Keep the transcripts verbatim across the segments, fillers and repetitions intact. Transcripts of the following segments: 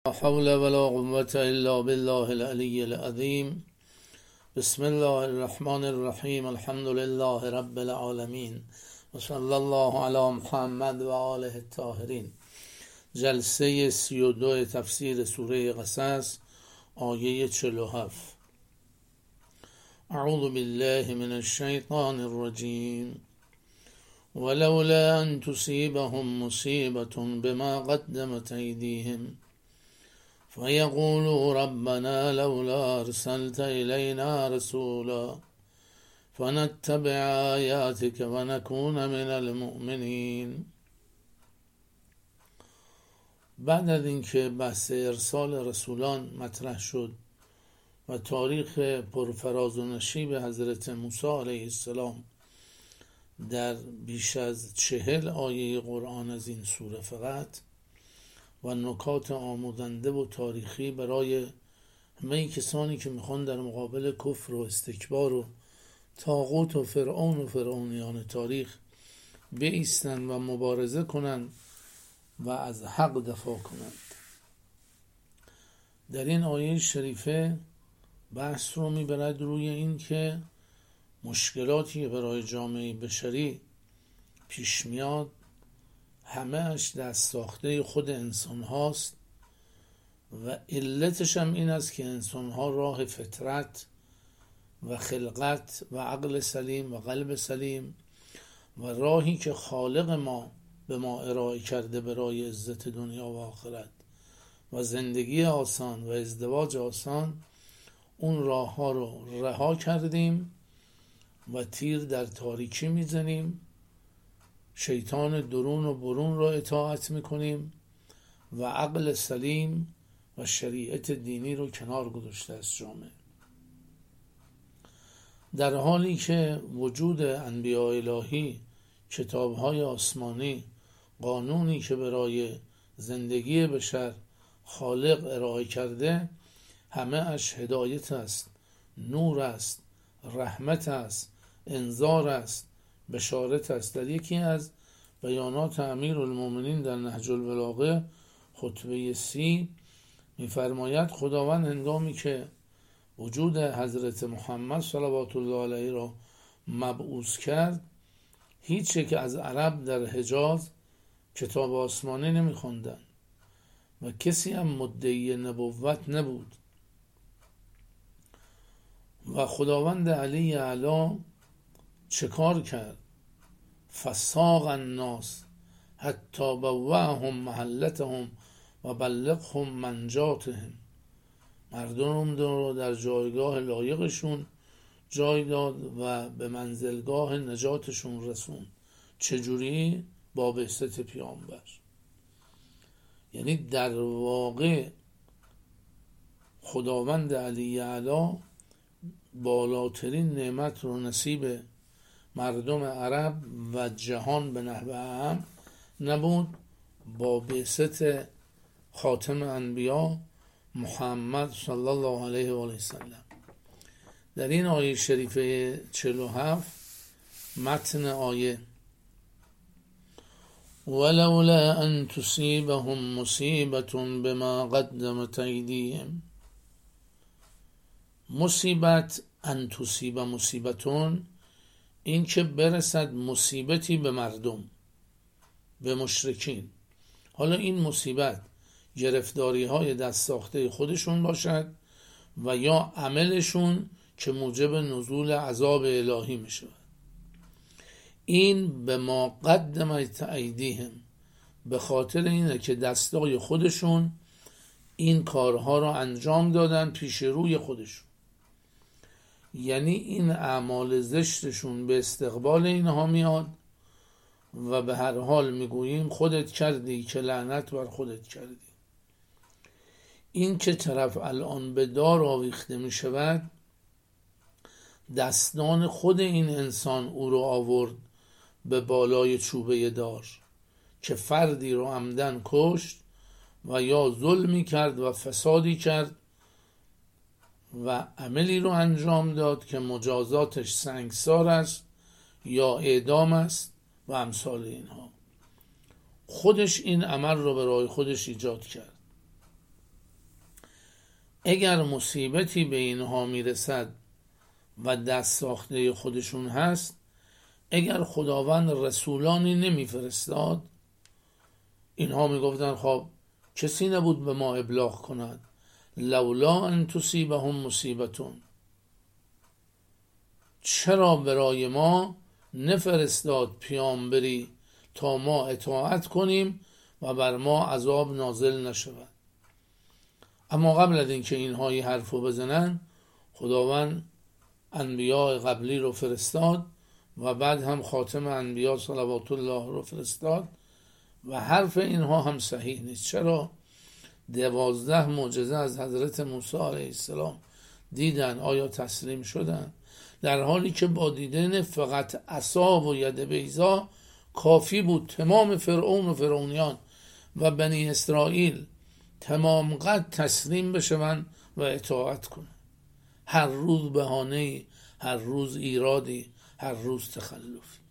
لا حول ولا قوة الا بالله العلی العظیم. بسم الله الرحمن الرحیم. الحمد لله رب العالمین و صلی الله علی محمد و آله الطاهرین. جلسه سی و دو تفسیر سوره قصص، آیه چهل و هفت. اعوذ بالله من الشیطان الرجیم. ولولا ان تصیبهم مصیبة بما قدمت ایدیهم فیقولوا ربنا لولا ارسلت الینا رسولا فنتبع آیاتک ونکون من المؤمنین. بعد از اینکه بحث ارسال رسولان مطرح شد و تاریخ پرفراز و نشیب حضرت موسی علیه السلام در بیش از چهل آیه قرآن از این سوره فقط و نکات آموزنده و تاریخی برای همه کسانی که میخوان در مقابل کفر و استکبار و طاغوت و فرعون و فرعونیان تاریخ بایستند و مبارزه کنند و از حق دفاع کنند. در این آیه شریفه بحث رو میبرد روی این که مشکلاتی برای جامعه بشری پیش میاد همه اش دست ساخته خود انسان هاست و علتش هم این است که انسان ها راه فطرت و خلقت و عقل سلیم و قلب سلیم و راهی که خالق ما به ما ارائه کرده برای عزت دنیا و آخرت و زندگی آسان و ازدواج آسان، اون راه ها رو رها کردیم و تیر در تاریکی میزنیم، شیطان درون و برون را اطاعت میکنیم و عقل سلیم و شریعت دینی رو کنار گذاشته از جامعه. در حالی که وجود انبیاء الهی، کتابهای آسمانی، قانونی که برای زندگی بشر خالق ارائه کرده همه اش هدایت است، نور است، رحمت است، انذار است، بشارت است. در یکی از بیانات امیرالمومنین در نهج البلاغه خطبه سی می‌فرماید خداوند هنگامی که وجود حضرت محمد صلوات الله علیه را مبعوث کرد، هیچ یک از عرب در حجاز کتاب آسمانی نمی‌خواندند و کسی هم مدعی نبوت نبود و خداوند علی اعلی چه کار کرد؟ فساق الناس حتی بوعهم محلتهم و بلغهم منجاتهم. مردم رو در جایگاه لایقشون جای داد و به منزلگاه نجاتشون رسوند. چجوری؟ با بعثت پیامبر. یعنی در واقع خداوند علی اعلی بالاترین نعمت رو نصیب مردم عرب و جهان به نحو عام نبود با بعثت خاتم انبیا محمد صلی الله علیه و آله و سلم. در این آیه شریفه چهل و هفت متن آیه ولولا ان تصیبهم مصیبة بما قدمت ایدیهم. مصیبت، ان تصیب مصیبتون، این که برسد مصیبتی به مردم، به مشرکین. حالا این مصیبت گرفتاری های دست ساخته خودشون باشد و یا عملشون که موجب نزول عذاب الهی می شود. این به ما قدمت ایدیهم، به خاطر اینه که دستای خودشون این کارها را انجام دادن پیش روی خودشون. یعنی این اعمال زشتشون به استقبال اینها میاد و به هر حال میگوییم خودت کردی که لعنت بر خودت کردی. این که طرف الان به دار آویخته می شود، دستان خود این انسان او رو آورد به بالای چوبه دار که فردی رو عمدن کشت و یا ظلمی کرد و فسادی کرد و عملی رو انجام داد که مجازاتش سنگسار است یا اعدام است و امثال اینها. خودش این عمل رو برای خودش ایجاد کرد. اگر مصیبتی به اینها میرسد و دست ساخته خودشون هست، اگر خداوند رسولانی نمیفرستاد، اینها میگفتن خب کسی نبود به ما ابلاغ کند، لولا ان تصیبهم مصیبتون، چرا برای ما نفرستاد پیامبری تا ما اطاعت کنیم و بر ما عذاب نازل نشود. اما قبل از اینکه اینها این حرفو بزنن، خداوند انبیاء قبلی رو فرستاد و بعد هم خاتم انبیاء صلوات الله رو فرستاد و حرف اینها هم صحیح نیست. چرا؟ دوازده معجزه از حضرت موسی علیه السلام دیدن، آیا تسلیم شدن؟ در حالی که با دیدن فقط عصا و ید بیضا کافی بود تمام فرعون و فرعونیان و بنی اسرائیل تمام قد تسلیم بشون و اطاعت کنن. هر روز بهانه‌ای، هر روز ایرادی، هر روز تخلفی.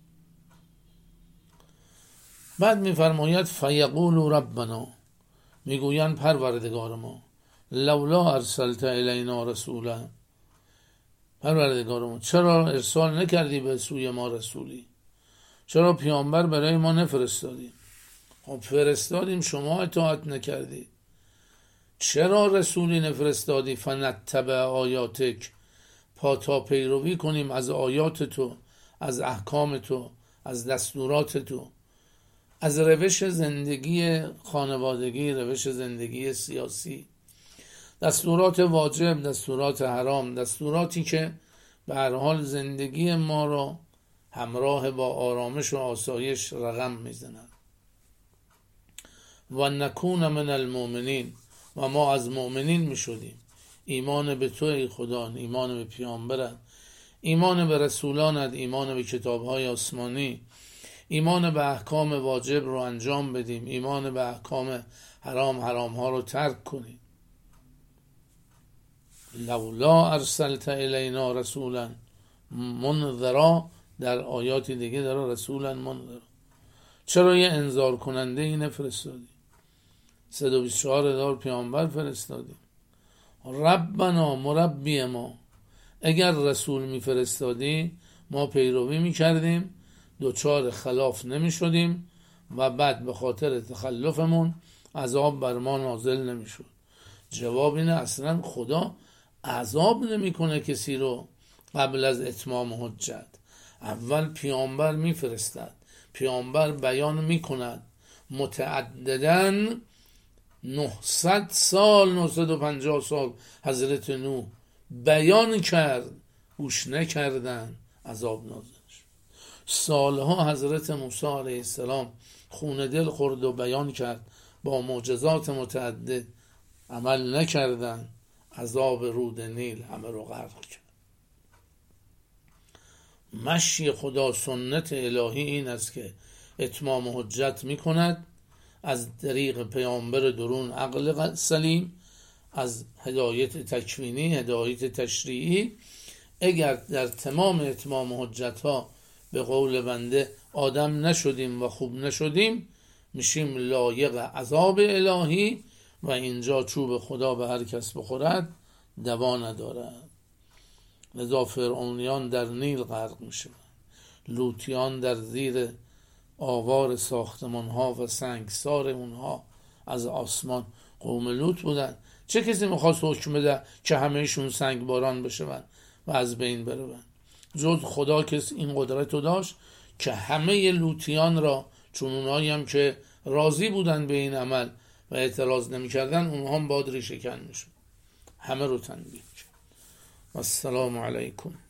بعد میفرماید فیقولوا ربنا، میگویند پروردگار ما، لولا ارسلت الینا رسولا، پروردگار ما چرا ارسال نکردی به سوی ما رسولی؟ چرا پیامبر برای ما نفرستادی؟ خب فرستادیم، شما اطاعت نکردی. چرا رسولی نفرستادی؟ فنتبع آیاتک، پا تا پیروی کنیم از آیات تو، از احکام تو، از دستورات تو، از روش زندگی خانوادگی، روش زندگی سیاسی، دستورات واجب، دستورات حرام، دستوراتی که به هر حال زندگی ما را همراه با آرامش و آسایش رقم میزنند. و نکون من المؤمنین، و ما از مؤمنین میشدیم. ایمان به تو ای خدا، ایمان به پیامبرت، ایمان به رسولانت، ایمان به کتابهای آسمانی، ایمان به احکام واجب رو انجام بدیم، ایمان به احکام حرام حرام ها رو ترک کنیم. لولا ارسلت الینا رسولا منذرا، در آیات دیگه داره رسولا منذرا، چرا یه انذار کننده ای نفرستادی؟ صد و بیست و چهار هزار پیامبر فرستادی. ربنا، مربی ما، اگر رسول میفرستادی ما پیروی میکردیم، دوچار خلاف نمیشدیم و بعد به خاطر تخلفمون عذاب بر ما نازل نمیشد. جواب اینه اصلا خدا عذاب نمیکنه کسی رو قبل از اتمام حجت. اول پیامبر میفرستد، پیامبر بیان میکند، متعددن نهصد سال، نهصد و پنجاه سال حضرت نوح بیان کرد، گوش نکردن، عذاب نازل شد. سالها حضرت موسی علیه السلام خون دل خورد و بیان کرد، با معجزات متعدد عمل نکردن، عذاب رود نیل همه رو غرق کرد. مشی خدا، سنت الهی این است که اتمام حجت میکند از طریق پیامبر درون عقل سلیم، از هدایت تکوینی، هدایت تشریعی. اگر در تمام اتمام حجت ها به قول بنده آدم نشدیم و خوب نشدیم، میشیم لایق عذاب الهی و اینجا چوب خدا به هر کس بخورد دوا ندارد. لذا فرعونیان در نیل غرق میشن، لوطیان در زیر آوار ساختمان ها و سنگسار اونها از آسمان. قوم لوط بودن، چه کسی میخواست حکم بده که همهشون سنگ باران بشون و از بین برون؟ جز خدا کس این قدرت رو داشت که همه لوطیان را، چون اونایی هم که راضی بودن به این عمل و اعتراض نمی کردن، اونها هم بادری شکن میشون، همه رو تنبیه کرد. السلام علیکم.